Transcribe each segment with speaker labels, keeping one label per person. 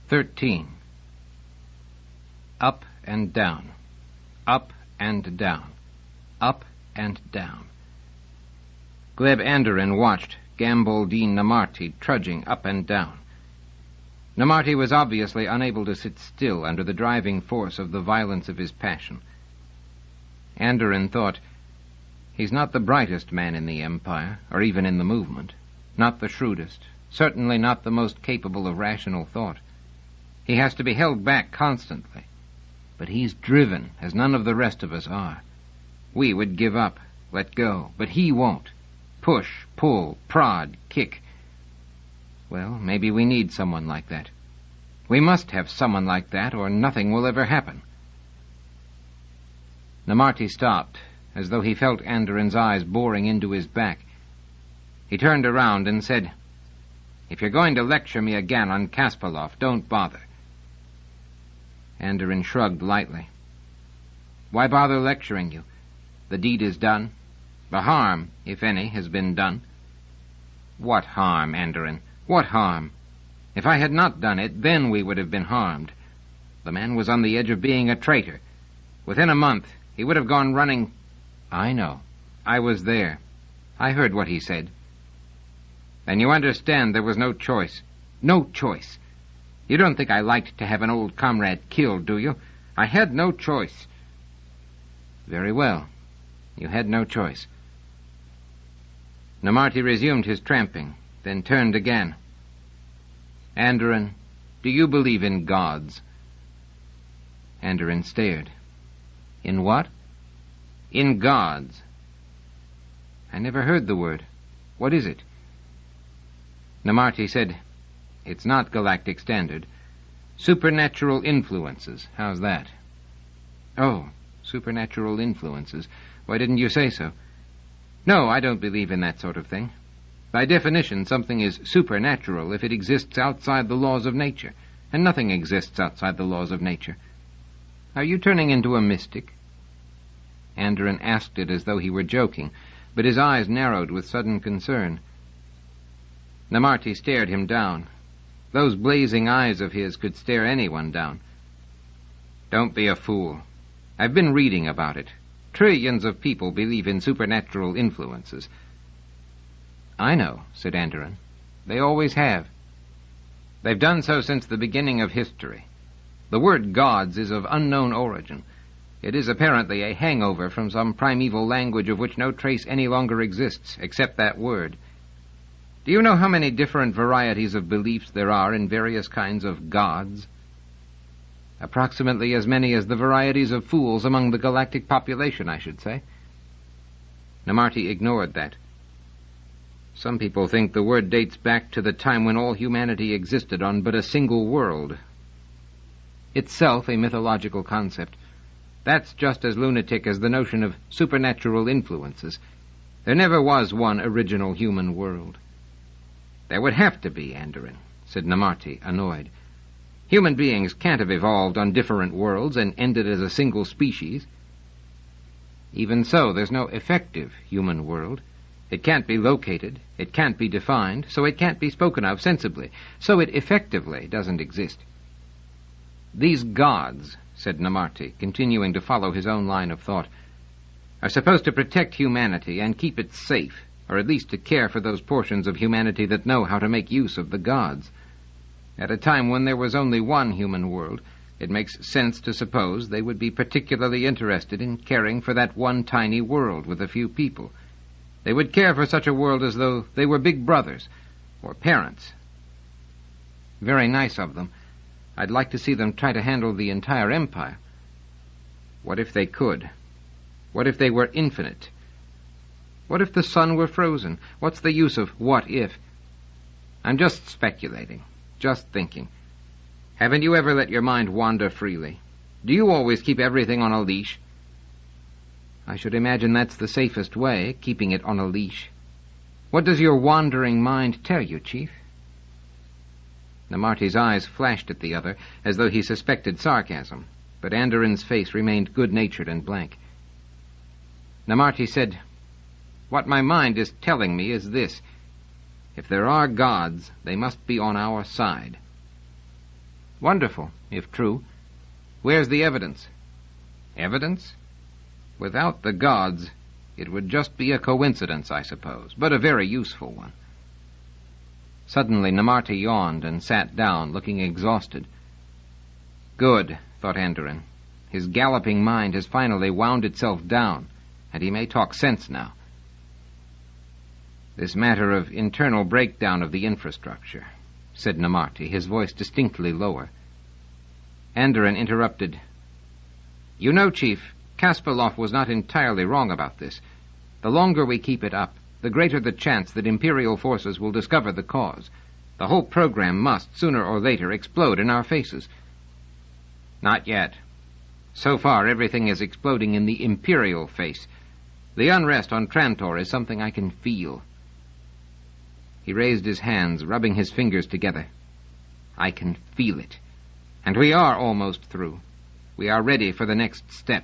Speaker 1: 13. Up and down. Up and down. Up and down. Gleb Anderin watched Gambaldine Namarti trudging up and down. Namarti was obviously unable to sit still under the driving force of the violence of his passion. Anderin thought, he's not the brightest man in the Empire, or even in the movement, not the shrewdest, certainly not the most capable of rational thought. He has to be held back constantly. But he's driven, as none of the rest of us are. We would give up, let go, but he won't. Push, pull, prod, kick. Well, maybe we need someone like that. We must have someone like that, or nothing will ever happen. Namarti stopped, as though he felt Anderin's eyes boring into his back. He turned around and said, "If you're going to lecture me again on Kasparov, don't bother." Anderin shrugged lightly. "Why bother lecturing you? The deed is done. The harm, if any, has been done." "What harm, Anderin? What harm? If I had not done it, then we would have been harmed. The man was on the edge of being a traitor. Within a month, he would have gone running—" "I know. I was there. I heard what he said." "Then you understand there was no choice." "No choice? You don't think I liked to have an old comrade killed, do you? I had no choice." "Very well. You had no choice." Namarti resumed his tramping, then turned again. "Anderin, do you believe in gods?" Anderin stared. "In what?" "In gods." "I never heard the word. What is it?" Namarti said, "It's not galactic standard. Supernatural influences. How's that?" "Oh, supernatural influences. Why didn't you say so?" "No, I don't believe in that sort of thing. By definition, something is supernatural if it exists outside the laws of nature, and nothing exists outside the laws of nature. Are you turning into a mystic?" Anderin asked it as though he were joking, but his eyes narrowed with sudden concern. Namarti stared him down. Those blazing eyes of his could stare anyone down. "Don't be a fool. I've been reading about it. Trillions of people believe in supernatural influences." "I know," said Anderin. "They always have. They've done so since the beginning of history. The word gods is of unknown origin. It is apparently a hangover from some primeval language of which no trace any longer exists, except that word. Do you know how many different varieties of beliefs there are in various kinds of gods?" "Approximately as many as the varieties of fools among the galactic population, I should say." Namarti ignored that. "Some people think the word dates back to the time when all humanity existed on but a single world. Itself a mythological concept. That's just as lunatic as the notion of supernatural influences. There never was one original human world." "There would have to be, Anderin," said Namarti, annoyed. "Human beings can't have evolved on different worlds and ended as a single species." "Even so, there's no effective human world. It can't be located, it can't be defined, so it can't be spoken of sensibly, so it effectively doesn't exist." "These gods," said Namarti, continuing to follow his own line of thought, "are supposed to protect humanity and keep it safe, or at least to care for those portions of humanity that know how to make use of the gods. At a time when there was only one human world, it makes sense to suppose they would be particularly interested in caring for that one tiny world with a few people. They would care for such a world as though they were big brothers, or parents. Very nice of them. I'd like to see them try to handle the entire empire. What if they could? What if they were infinite? What if the sun were frozen? What's the use of what if? I'm just speculating, just thinking. Haven't you ever let your mind wander freely? Do you always keep everything on a leash?" "I should imagine that's the safest way, keeping it on a leash. What does your wandering mind tell you, Chief?" Namarti's eyes flashed at the other, as though he suspected sarcasm, but Anderin's face remained good-natured and blank. Namarti said, "What my mind is telling me is this. If there are gods, they must be on our side." Wonderful, if true. Where's the evidence? Evidence? Without the gods, it would just be a coincidence, I suppose, but a very useful one. Suddenly, Namarti yawned and sat down, looking exhausted. Good, thought Andorin. His galloping mind has finally wound itself down, and he may talk sense now. This matter of internal breakdown of the infrastructure, said Namarti, his voice distinctly lower. Andorin interrupted. You know, Chief, Kasparov was not entirely wrong about this. The longer we keep it up, the greater the chance that Imperial forces will discover the cause. The whole program must, sooner or later, explode in our faces. Not yet. So far, everything is exploding in the Imperial face. The unrest on Trantor is something I can feel. He raised his hands, rubbing his fingers together. I can feel it. And we are almost through. We are ready for the next step.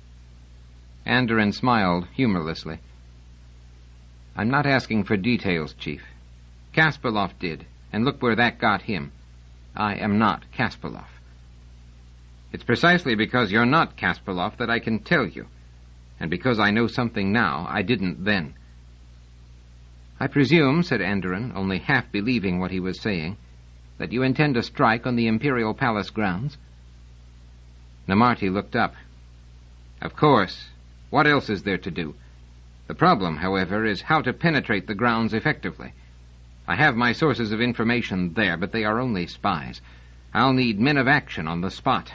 Speaker 1: Andorin smiled humorlessly. I'm not asking for details, Chief. Kasparov did, and look where that got him. I am not Kasparov. It's precisely because you're not Kasparov that I can tell you, and because I know something now I didn't then. I presume, said Andorin, only half believing what he was saying, that you intend to strike on the Imperial Palace grounds? Namarti looked up. Of course. What else is there to do? The problem, however, is how to penetrate the grounds effectively. I have my sources of information there, but they are only spies. I'll need men of action on the spot.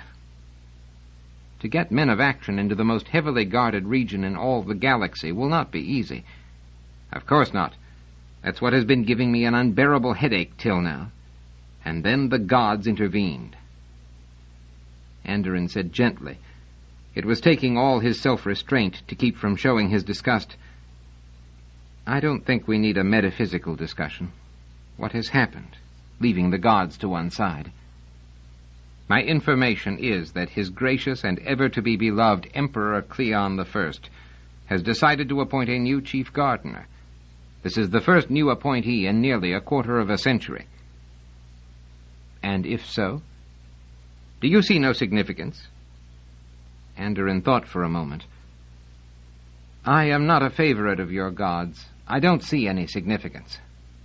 Speaker 1: To get men of action into the most heavily guarded region in all the galaxy will not be easy. Of course not. That's what has been giving me an unbearable headache till now. And then the gods intervened. Andorin said gently. It was taking all his self-restraint to keep from showing his disgust. I don't think we need a metaphysical discussion. What has happened, leaving the gods to one side? My information is that His Gracious and ever-to-be-beloved Emperor Cleon I has decided to appoint a new chief gardener. This is the first new appointee in nearly a quarter of a century. And if so? Do you see no significance? Andorin thought for a moment. I am not a favorite of your gods. I don't see any significance.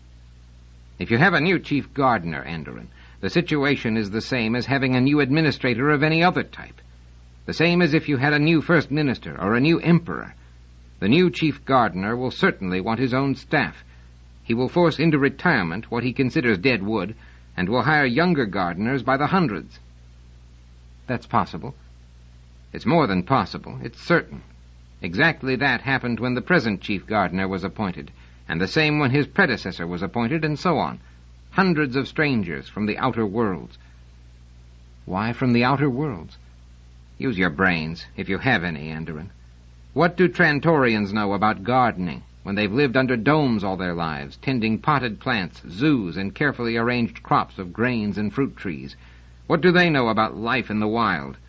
Speaker 1: If you have a new chief gardener, Andorin, the situation is the same as having a new administrator of any other type. The same as if you had a new first minister or a new emperor. The new chief gardener will certainly want his own staff. He will force into retirement what he considers dead wood, and will hire younger gardeners by the hundreds. That's possible. It's more than possible. It's certain. Exactly that happened when the present chief gardener was appointed, and the same when his predecessor was appointed, and so on. Hundreds of strangers from the outer worlds. Why from the outer worlds? Use your brains, if you have any, Andorin. What do Trantorians know about gardening, when they've lived under domes all their lives, tending potted plants, zoos, and carefully arranged crops of grains and fruit trees? What do they know about life in the wild?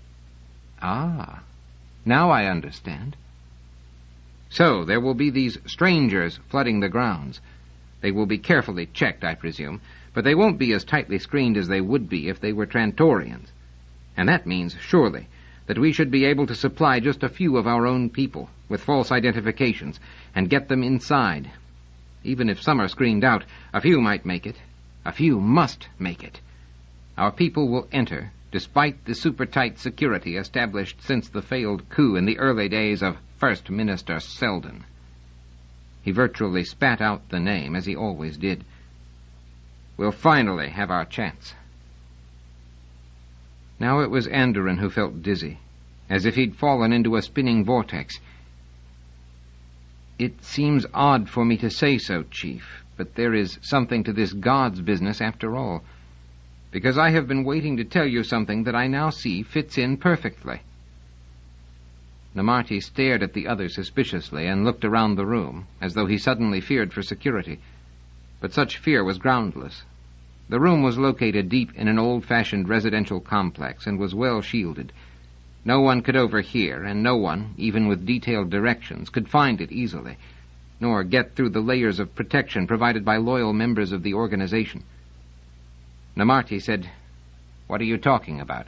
Speaker 1: Ah, now I understand. So there will be these strangers flooding the grounds. They will be carefully checked, I presume, but they won't be as tightly screened as they would be if they were Trantorians. And that means, surely, that we should be able to supply just a few of our own people with false identifications and get them inside. Even if some are screened out, a few might make it. A few must make it. Our people will enter, despite the super-tight security established since the failed coup in the early days of First Minister Selden. He virtually spat out the name, as he always did. We'll finally have our chance. Now it was Andorin who felt dizzy, as if he'd fallen into a spinning vortex. It seems odd for me to say so, Chief, but there is something to this God's business after all, because I have been waiting to tell you something that I now see fits in perfectly. Namarti stared at the other suspiciously and looked around the room, as though he suddenly feared for security. But such fear was groundless. The room was located deep in an old-fashioned residential complex and was well shielded. No one could overhear, and no one, even with detailed directions, could find it easily, nor get through the layers of protection provided by loyal members of the organization. Namarti said, What are you talking about?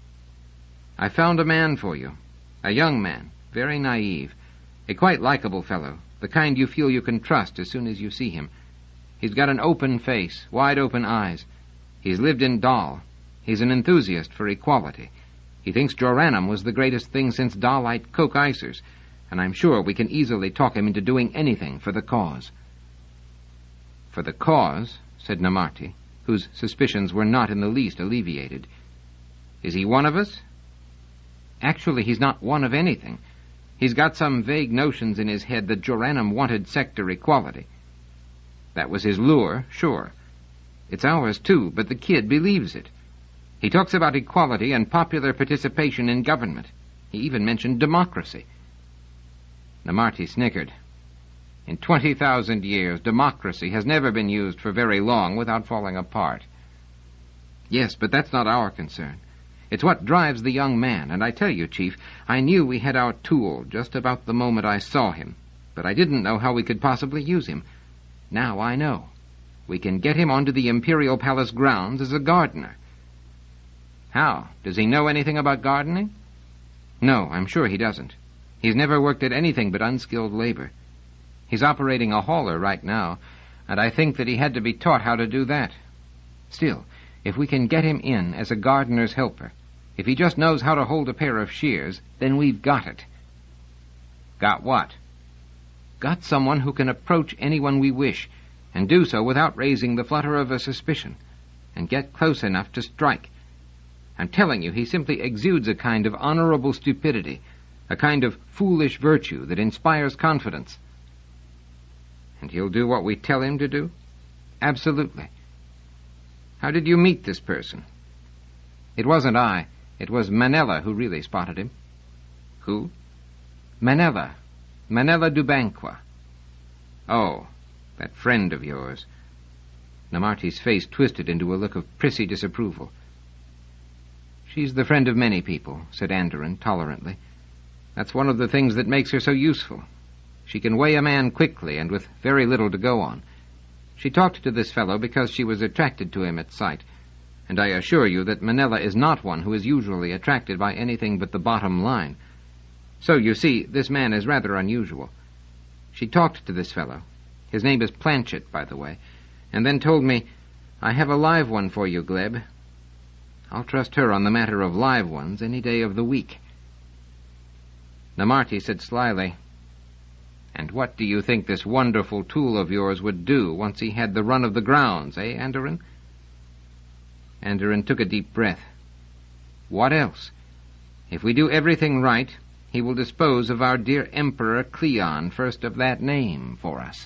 Speaker 1: I found a man for you. A young man, very naive. A quite likable fellow, the kind you feel you can trust as soon as you see him. He's got an open face, wide-open eyes. He's lived in Dal. He's an enthusiast for equality. He thinks Joranem was the greatest thing since Dalite Coke icers, and I'm sure we can easily talk him into doing anything for the cause. For the cause, said Namarti, whose suspicions were not in the least alleviated. Is he one of us? Actually, he's not one of anything. He's got some vague notions in his head that Joranem wanted sector equality. That was his lure, sure. It's ours, too, but the kid believes it. He talks about equality and popular participation in government. He even mentioned democracy. Namarti snickered. In 20,000 years, democracy has never been used for very long without falling apart. Yes, but that's not our concern. It's what drives the young man, and I tell you, Chief, I knew we had our tool just about the moment I saw him, but I didn't know how we could possibly use him. Now I know. We can get him onto the Imperial Palace grounds as a gardener. How? Does he know anything about gardening? No, I'm sure he doesn't. He's never worked at anything but unskilled labor. He's operating a hauler right now, and I think that he had to be taught how to do that. Still, if we can get him in as a gardener's helper, if he just knows how to hold a pair of shears, then we've got it. Got what? Got someone who can approach anyone we wish, and do so without raising the flutter of a suspicion, and get close enough to strike. I'm telling you, he simply exudes a kind of honorable stupidity, a kind of foolish virtue that inspires confidence. And he'll do what we tell him to do? Absolutely. How did you meet this person? It wasn't I. It was Manella who really spotted him. Who? Manella. Manella Dubanqua. Oh, that friend of yours. Namarti's face twisted into a look of prissy disapproval. She's the friend of many people, said Andoran tolerantly. That's one of the things that makes her so useful. She can weigh a man quickly and with very little to go on. She talked to this fellow because she was attracted to him at sight, and I assure you that Manella is not one who is usually attracted by anything but the bottom line. So, you see, this man is rather unusual. She talked to this fellow. His name is Planchet, by the way, and then told me, I have a live one for you, Gleb. I'll trust her on the matter of live ones any day of the week. Namarti said slyly, And what do you think this wonderful tool of yours would do once he had the run of the grounds, eh, Andoran? Andoran took a deep breath. What else? If we do everything right, he will dispose of our dear Emperor Cleon, first of that name, for us.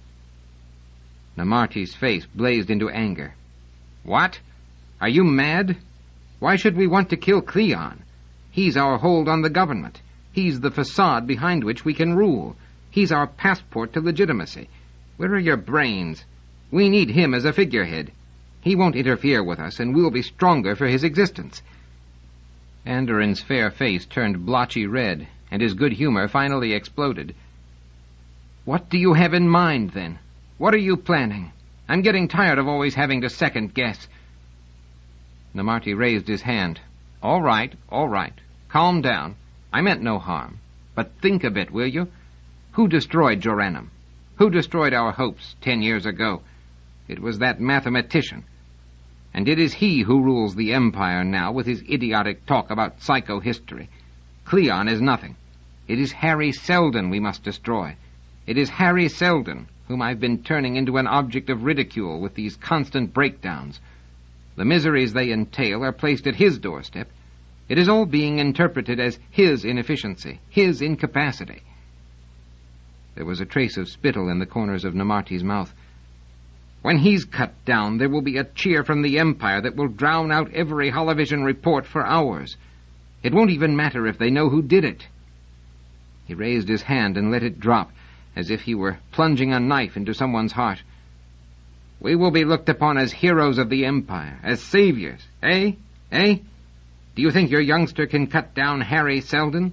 Speaker 1: Namarti's face blazed into anger. What? Are you mad? Why should we want to kill Cleon? He's our hold on the government. He's the facade behind which we can rule. He's our passport to legitimacy. Where are your brains? We need him as a figurehead. He won't interfere with us, and we'll be stronger for his existence. Andoran's fair face turned blotchy red, and his good humor finally exploded. What do you have in mind, then? What are you planning? I'm getting tired of always having to second-guess. Namarti raised his hand. All right. Calm down. I meant no harm. But think a bit, will you? Who destroyed Joranem? Who destroyed our hopes 10 years ago? It was that mathematician. And it is he who rules the Empire now with his idiotic talk about psychohistory. Cleon is nothing. It is Harry Seldon we must destroy. It is Harry Seldon, whom I've been turning into an object of ridicule with these constant breakdowns. The miseries they entail are placed at his doorstep. It is all being interpreted as his inefficiency, his incapacity. There was a trace of spittle in the corners of Namarti's mouth. When he's cut down, there will be a cheer from the Empire that will drown out every holovision report for hours. It won't even matter if they know who did it. He raised his hand and let it drop, as if he were plunging a knife into someone's heart. We will be looked upon as heroes of the Empire, as saviors, eh? Do you think your youngster can cut down Harry Seldon?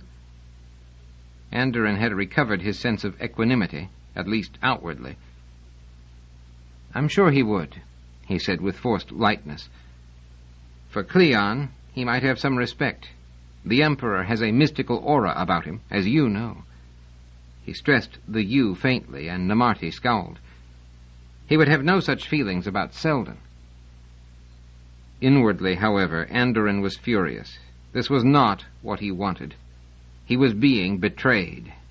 Speaker 1: Andoran had recovered his sense of equanimity, at least outwardly. I'm sure he would, he said with forced lightness. For Cleon, he might have some respect. The Emperor has a mystical aura about him, as you know. He stressed the you faintly, and Namarti scowled. He would have no such feelings about Selden. Inwardly, however, Andoran was furious. This was not what he wanted. He was being betrayed.